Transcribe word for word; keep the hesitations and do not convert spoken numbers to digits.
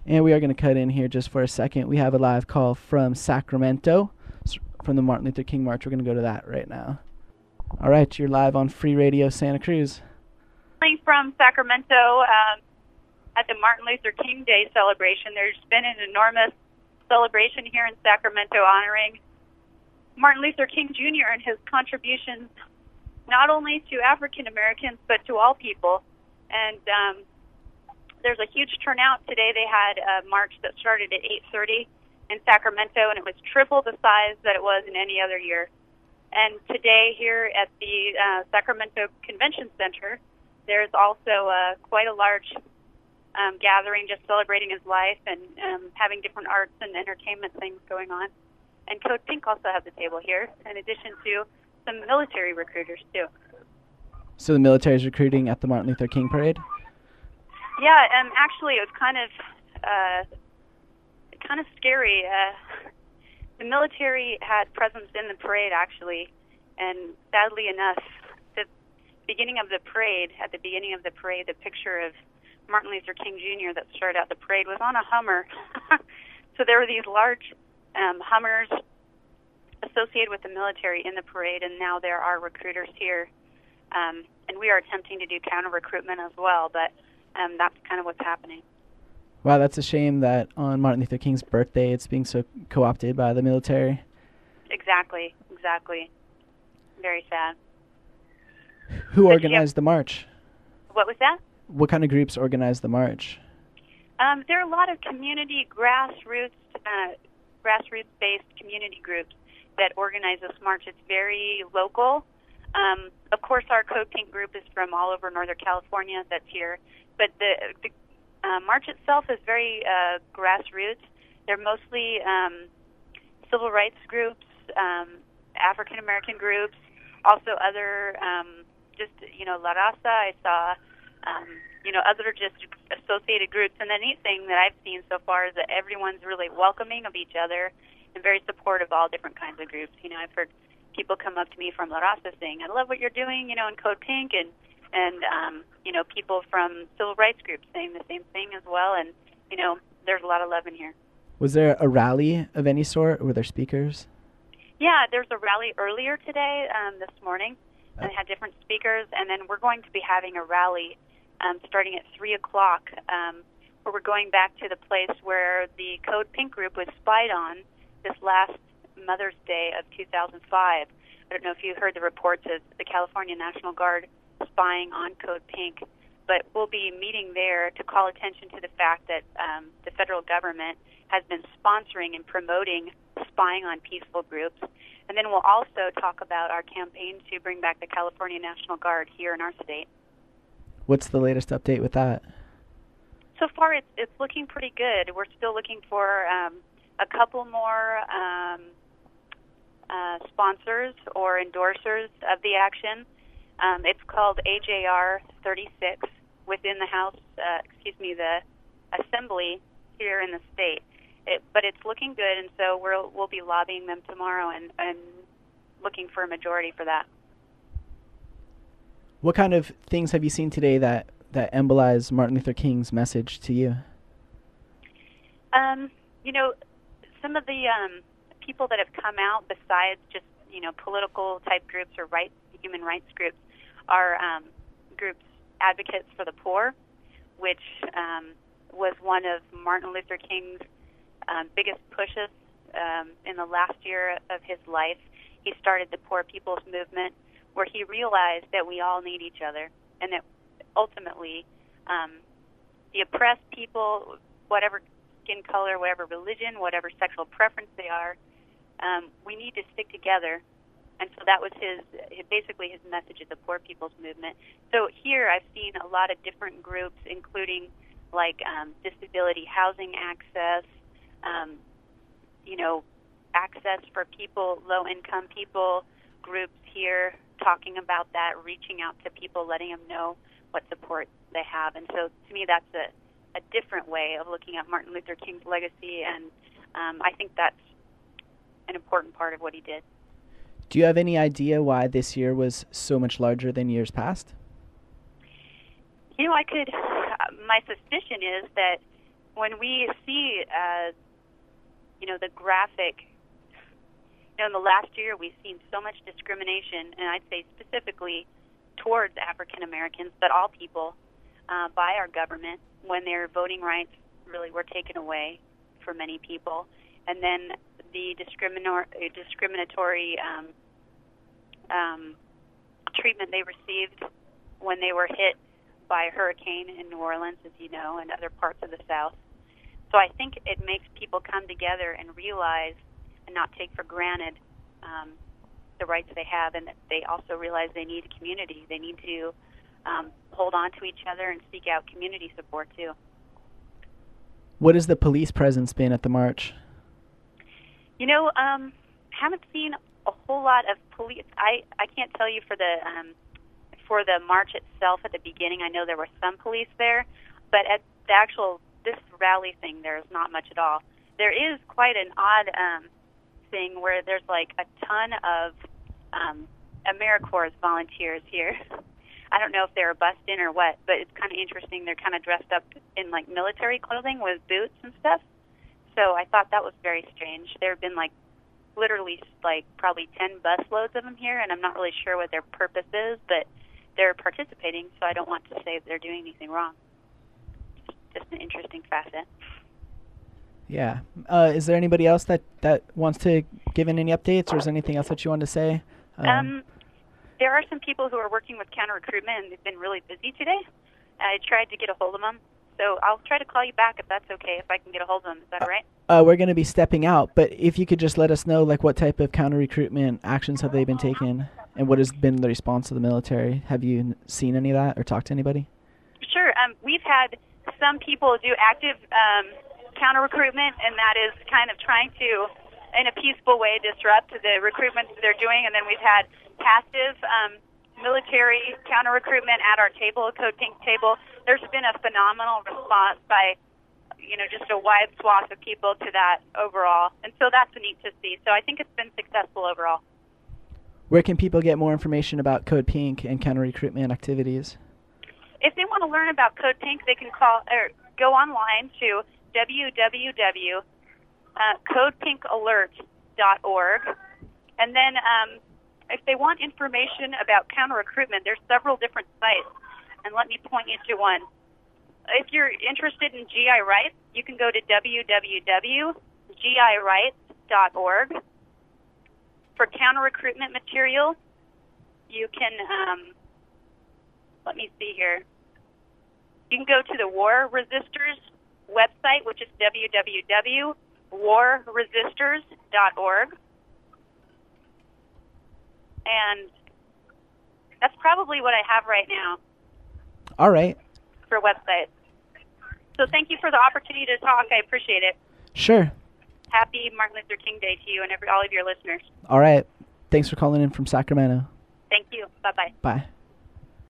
And we are going to cut in here just for a second. We have a live call from Sacramento, from the Martin Luther King March. We're going to go to that right now. All right, you're live on Free Radio Santa Cruz. From Sacramento um, at the Martin Luther King Day celebration. There's been an enormous celebration here in Sacramento honoring Martin Luther King Junior and his contributions not only to African Americans but to all people. And um, there's a huge turnout today. They had a march that started at eight thirty in Sacramento, and it was triple the size that it was in any other year. And today here at the uh, Sacramento Convention Center, there's also uh, quite a large um, gathering just celebrating his life and um, having different arts and entertainment things going on. And Code Pink also has a table here, in addition to some military recruiters, too. So the military is recruiting at the Martin Luther King Parade? Yeah, um, actually it was kind of uh, kind of scary. Uh, the military had presence in the parade, actually, and sadly enough, beginning of the parade, at the beginning of the parade, the picture of Martin Luther King Junior that started out the parade was on a Hummer. So there were these large um, Hummers associated with the military in the parade, and now there are recruiters here. Um, and we are attempting to do counter-recruitment as well, but um, that's kind of what's happening. Wow, that's a shame that on Martin Luther King's birthday it's being so co-opted by the military. Exactly, exactly. Very sad. Who But organized yeah. the march? What was that? What kind of groups organized the march? Um, there are a lot of community grassroots, uh, grassroots-based community groups that organize this march. It's very local. Um, of course, our Code Pink group is from all over Northern California that's here, but the, the uh, march itself is very uh, grassroots. They're mostly um, civil rights groups, um, African American groups, also other, um, just, you know, La Raza. I saw, um, you know, other just associated groups. And the neat thing that I've seen so far is that everyone's really welcoming of each other and very supportive of all different kinds of groups. You know, I've heard people come up to me from La Raza saying, I love what you're doing, you know, in Code Pink, and, and um, you know, people from civil rights groups saying the same thing as well. And, you know, there's a lot of love in here. Was there a rally of any sort? Were there speakers? Yeah, there's a rally earlier today, um, this morning, and it had different speakers, and then we're going to be having a rally um, starting at three o'clock, um, where we're going back to the place where the Code Pink group was spied on this last Mother's Day of two thousand five. I don't know if you heard the reports of the California National Guard spying on Code Pink, but we'll be meeting there to call attention to the fact that um, the federal government has been sponsoring and promoting spying on peaceful groups. And then we'll also talk about our campaign to bring back the California National Guard here in our state. What's the latest update with that? So far, it's, it's looking pretty good. We're still looking for um, a couple more um, uh, sponsors or endorsers of the action. Um, it's called A J R thirty-six within the House, uh, excuse me, the Assembly here in the state. It, but it's looking good, and so we'll we'll be lobbying them tomorrow and, and looking for a majority for that. What kind of things have you seen today that, that embolize Martin Luther King's message to you? Um, you know, some of the um, people that have come out, besides just, you know, political type groups or rights, human rights groups, are um, groups advocates for the poor, which um, was one of Martin Luther King's um, biggest pushes um, in the last year of his life. He started the Poor People's Movement, where he realized that we all need each other, and that ultimately um, the oppressed people, whatever skin color, whatever religion, whatever sexual preference they are, um, we need to stick together. And so that was his, basically his message of the Poor People's Movement. So here I've seen a lot of different groups, including like um, disability housing access, um, you know, access for people, low-income people, groups here talking about that, reaching out to people, letting them know what support they have. And so to me that's a, a different way of looking at Martin Luther King's legacy, and um, I think that's an important part of what he did. Do you have any idea why this year was so much larger than years past? You know, I could, uh, my suspicion is that when we see, uh, you know, the graphic, you know, in the last year we've seen so much discrimination, and I'd say specifically towards African Americans, but all people, uh, by our government when their voting rights really were taken away for many people, and then the discriminor- discriminatory um, um, treatment they received when they were hit by a hurricane in New Orleans, as you know, and other parts of the South. So I think it makes people come together and realize and not take for granted um, the rights they have, and that they also realize they need a community. They need to um, hold on to each other and seek out community support too. What has the police presence been at the march? You know, um, haven't seen a whole lot of police. I, I can't tell you for the um, for the march itself at the beginning. I know there were some police there, but at the actual this rally thing, there's not much at all. There is quite an odd um, thing where there's like a ton of um, AmeriCorps volunteers here. I don't know if they're bussed in or what, but it's kind of interesting. They're kind of dressed up in like military clothing with boots and stuff. So I thought that was very strange. There have been like literally like probably ten bus loads of them here, and I'm not really sure what their purpose is, but they're participating, so I don't want to say they're doing anything wrong. Just an interesting facet. Yeah. Uh, is there anybody else that, that wants to give in any updates, or is there anything else that you want to say? Um, um, there are some people who are working with counter recruitment, and they've been really busy today. I tried to get a hold of them, so I'll try to call you back if that's okay, if I can get a hold of them. Is that all right? Uh, we're going to be stepping out, but if you could just let us know, like, what type of counter recruitment actions have they been taking, and what has been the response of the military? Have you n- seen any of that or talked to anybody? Sure. Um, we've had some people do active um, counter recruitment, and that is kind of trying to, in a peaceful way, disrupt the recruitment that they're doing. And then we've had passive um, military counter recruitment at our table, Code Pink table. There's been a phenomenal response by, you know, just a wide swath of people to that overall. And so that's neat to see. So I think it's been successful overall. Where can people get more information about Code Pink and counter recruitment activities? If they want to learn about Code Pink, they can call or go online to w w w dot code pink alert dot org. And then um, if they want information about counter recruitment, there's several different sites. And let me point you to one. If you're interested in G I rights, you can go to w w w dot g i rights dot org. For counter recruitment material, you can, um, let me see here. You can go to the War Resisters website, which is w w w dot war resisters dot org. And that's probably what I have right now. All right. For websites. So thank you for the opportunity to talk. I appreciate it. Sure. Happy Martin Luther King Day to you and every, all of your listeners. All right. Thanks for calling in from Sacramento. Thank you. Bye-bye. Bye.